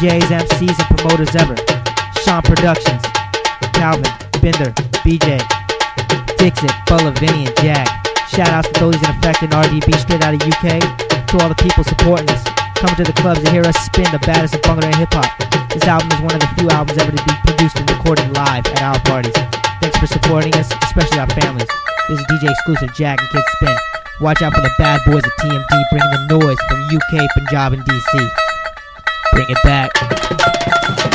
DJs, MCs, and promoters ever. Sean Productions, Calvin, Binder, BJ, Dixit, Bulla, Vinny, and Jag. Shout outs to Dolly's in Effect and RDB straight out of UK. To all the people supporting us, coming to the clubs to hear us spin the baddest of bungalow and hip hop. This album is one of the few albums ever to be produced and recorded live at our parties. Thanks for supporting us, especially our families. This is DJ exclusive Jag and Kid Spin. Watch out for the bad boys at TMD bringing the noise from UK, Punjab, and DC. Bring it back.